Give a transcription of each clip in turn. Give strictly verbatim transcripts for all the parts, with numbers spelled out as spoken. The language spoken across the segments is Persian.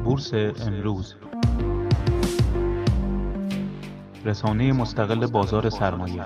بورس امروز، رسانه مستقل بازار سرمایه.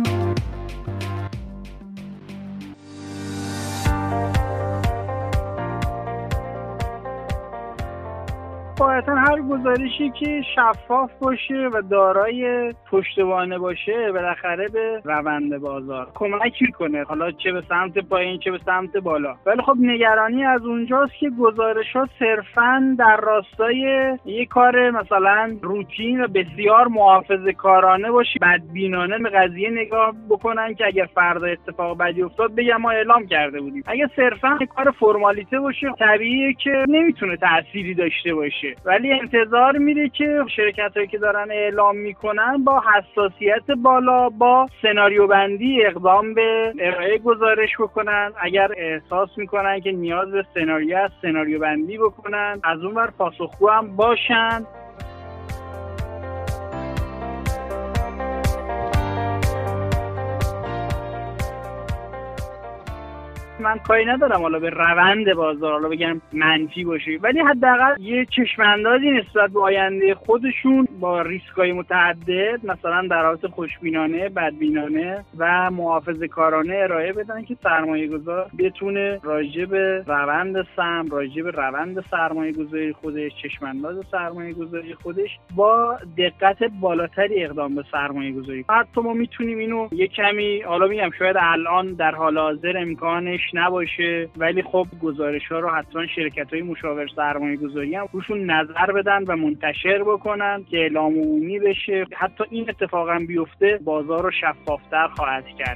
قاعدتا هر گزارشی که شفاف باشه و دارای پشتوانه باشه بالاخره به روند بازار کمک میکنه، حالا چه به سمت پایین چه به سمت بالا. ولی خب نگرانی از اونجاست که گزارش‌ها صرفاً در راستای یک کار مثلا روتین و بسیار محافظه‌کارانه باشه، بدبینانه به قضیه نگاه بکنن که اگر فردا اتفاق بدی افتاد بگم ما اعلام کرده بودیم. اگه صرفاً کار فرمالیته باشه طبیعیه که نمیتونه تأثیری داشته باشه، ولی انتظار میره که شرکتایی که دارن اعلام میکنن با حساسیت بالا با سناریو بندی اقدام به ارائه گزارش بکنن. اگر احساس میکنن که نیاز به سناریو است سناریو بندی بکنن، از اون ور پاسخگو هم باشن. من کاری ندارم حالا به روند بازار حالا بگم منفی باشه، ولی حداقل یه چشم‌اندازی نسبت به آینده خودشون با ریسک‌های متعدد مثلا در حالت خوشبینانه، بدبینانه و محافظه‌کارانه ارائه بدن که سرمایه‌گذار بتونه راجع به روند سهم، راجع به روند سرمایه‌گذاری خودش، چشم‌انداز سرمایه‌گذاری خودش با دقت بالاتری اقدام به سرمایه‌گذاری. حتی ما میتونیم اینو یه کمی حالا میگم شاید الان در حال حاضر امکانش نباشه، ولی خب گزارش‌ها رو حتما شرکت‌های مشاور سرمایه‌گذاری هم روشون نظر بدن و منتشر بکنن که اعلام عمومی بشه. حتی این اتفاقا بیفته بازار رو شفافتر خواهد کرد.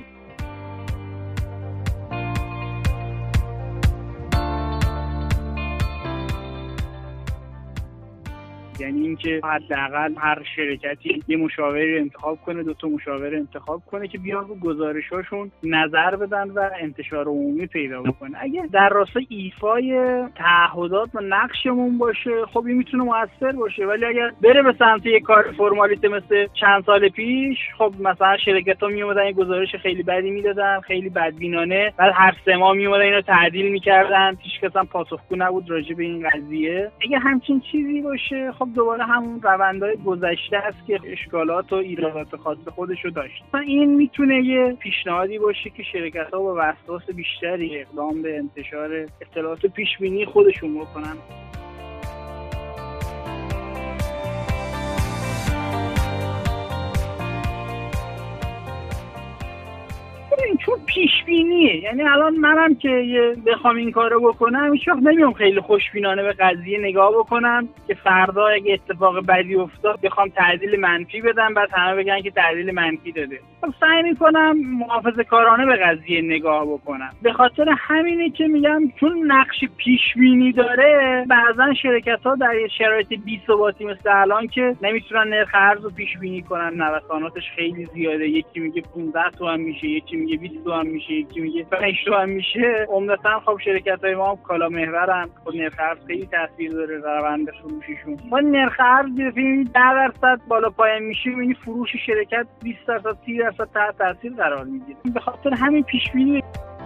یعنی اینکه حداقل هر شرکتی یه مشاوری انتخاب کنه، دو تا مشاور انتخاب کنه که بیان رو گزارش‌هاشون نظر بدن و انتشار عمومی پیدا بکنه. اگه در راستای ایفای تعهدات و نقشمون باشه خب این میتونه موثر باشه، ولی اگر بره به سمت یه کار فرمالیته مثل چند سال پیش، خب مثلا شرکت‌ها میومدن یه گزارش خیلی بدی میدادن، خیلی بدبینانه، بعد هر سه ماه میومدن اینو تعدیل می‌کردن، هیچ کس هم پاسخگو نبود راجع به این قضیه. اگه همچین چیزی باشه خب دوباره همون روندهای گذشته است که اشکالات و ایرادات خاص خودشو داشت. این میتونه یه پیشنهادی باشه که شرکت‌ها با وسواس بیشتری اقدام به انتشار اطلاعات پیشبینی خودشون بکنن. این چون پیش بینیه، یعنی الان منم که بخوام این کارو بکنم هیچ وقت نمیام خیلی خوشبینانه به قضیه نگاه بکنم که فردا اگه اتفاق بدی افتاد بخوام تعدیل منفی بدم بعد همه بگن که تعدیل منفی داده. خب سعی میکنم محافظه‌کارانه به قضیه نگاه بکنم. به خاطر همینه که میگم چون نقش پیش بینی داره، بعضن شرکت‌ها در شرایط بی‌ثباتی مثل الان که نمیتونن نرخ ارز رو پیش بینی کنن، نوساناتش خیلی زیاده، یکی میگه پانزده تومن میشه، یکی میگه بیست تومن میشه، یکی میگه پنج تومن میشه. عمدتاً خب شرکت‌های ما هم کالا محورن، خود نرخ ارز خیلی تاثیر داره در روند فروششون. ما نرخ ارز ببینیم ده درصد بالا پایین میشه، یعنی فروش شرکت بیست درصد سی درصد تحت تاثیر قرار میگیره. به خاطر همین پیش بینی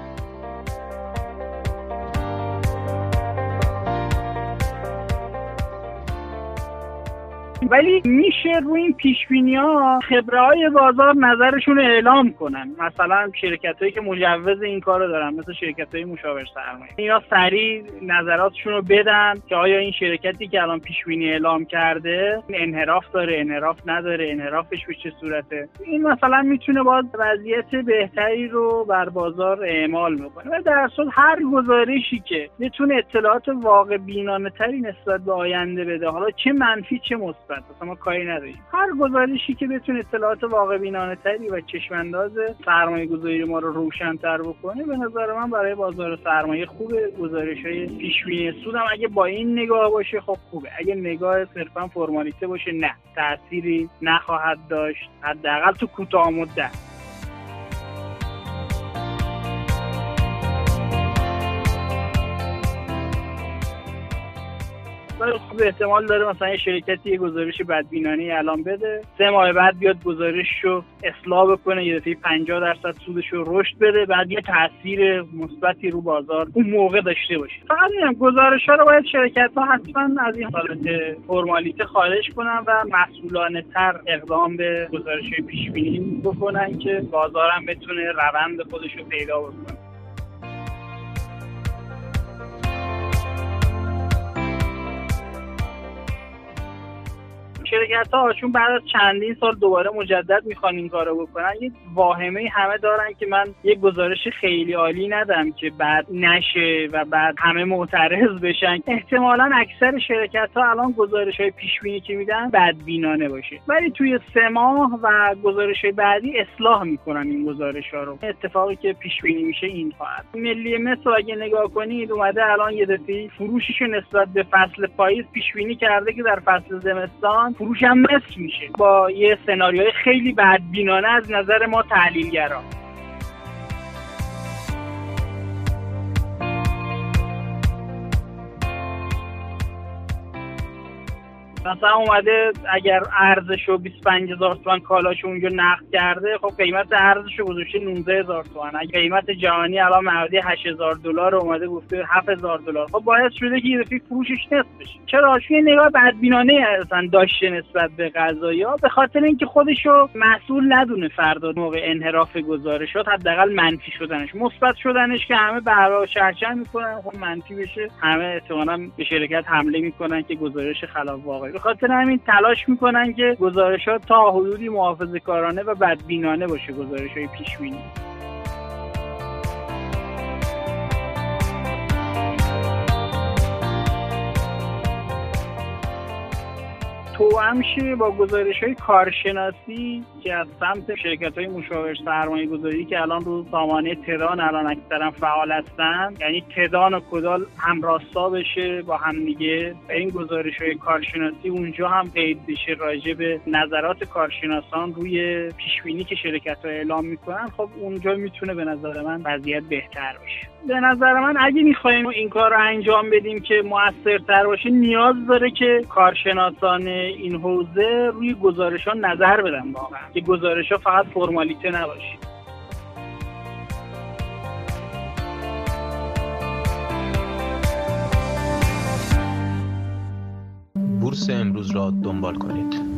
ولی میشه روی این پیشبینی‌ها خبره‌های بازار نظرشون رو اعلام کنن. مثلا شرکتایی که مجوز این کارو دارن مثل شرکتای مشاور سرمایه، اینا سریع نظراتشون رو بدن که آیا این شرکتی که الان پیشبینی اعلام کرده انحراف داره، انحراف نداره، انحرافش به چه صورته. این مثلا میتونه باز وضعیت بهتری رو بر بازار اعمال بکنه. و در اصل هر گزارشی که بتونه اطلاعات واقع بینانه تری نسبت به آینده بده، حالا چه منفی چه مثبت، اصلا ما کاری نداریم. هر گزارشی که بتونه اطلاعات واقع بینانه تری و چشمانداز سرمایه گذاری ما رو روشن‌تر بکنه، به نظر من برای بازار سرمایه خوبه. گزارش‌های پیش‌بینی سود هم اگه با این نگاه باشه خب خوبه، اگه نگاه صرفا فرمالیته باشه نه، تأثیری نخواهد داشت، حداقل تو کوتاه مدت. ولی خب احتمال داره مثلا یه شرکتی یه گزارش بدبینانه اعلام بده، سه ماه بعد بیاد گزارششو اصلاح بکنه، یه دفعه پنجاه درصد سودشو رشد بده، بعد یه تاثیر مثبتی رو بازار اون موقع داشته باشه. فقط میگم گزارش‌ها رو باید شرکت‌ها حتما از این حالت فرمالیته خارج کنن و مسئولانه‌تر اقدام به گزارش‌های پیش‌بینی بکنن که بازار هم بتونه روند خودش رو پیدا بکنه. شرکت‌ها چون بعد از چندین سال دوباره مجدد میخوان این کارو بکنن، یه واهمه همه دارن که من یه گزارش خیلی عالی ندم که بعد نشه و بعد همه معترض بشن. احتمالاً اکثر شرکت‌ها الان گزارش‌های پیش‌بینی که میدن بدبینانه باشه، ولی توی سه ماه و گزارش‌های بعدی اصلاح میکنن این گزارش‌ها رو. اتفاقی که پیش‌بینی میشه این خواهد. ملی مصر اگه نگاه کنید اومده الان یه دفعه فروشش نسبت به فصل پاییز پیش‌بینی کرده که در فصل زمستان فروش هم مثل میشه، با یه سناریوی خیلی بدبینانه از نظر ما تحلیلگران. مثلا اومده اگر ارزشو بیست و پنج هزار تومان کالاشو اونجا نقد کرده، خب قیمت ارزشو گذاشته نوزده هزار تومان. اگه قیمت جهانی الان معادی هشت هزار دلار اومده گفته هفت هزار دلار، خب باعث شده که یه دفعه فروشش نصف بشه. چرا؟ چون نگاه بدبینانه اصلا داشته نسبت به قضایا، به خاطر اینکه خودشو مسئول ندونه فردا موقع انحراف گزارشات، حداقل منفی شدنش. مثبت شدنش که همه بهره چرچن میکنن، خب منفی بشه همه احتمالاً به شرکت حمله میکنن که گزارش خلاف واقعی. به خاطر همین تلاش میکنن که گزارشات تا حدودی محافظه‌کارانه و بدبینانه باشه، گزارش‌های پیش‌بینی. توأم شه با گزارش‌های کارشناسی که از سمت شرکت‌های مشاور سرمایه‌گذاری که الان رو سامانه تدان الان اکثرا فعال هستن، یعنی تدان و کدال همراستا بشه با هم دیگه. این گزارش‌های کارشناسی اونجا هم قید بشه راجع به نظرات کارشناسان روی پیش‌بینی که شرکت‌ها اعلام می‌کنن، خب اونجا میتونه به نظر من وضعیت بهتر بشه. به نظر من اگه می‌خوایم این کار رو انجام بدیم که موثرتر باشه، نیاز داره که کارشناسان این حوزه روی گزارش‌ها نظر بدن، واقعا که گزارش‌ها فقط فرمالیته نباشه. بورس امروز را دنبال کنید.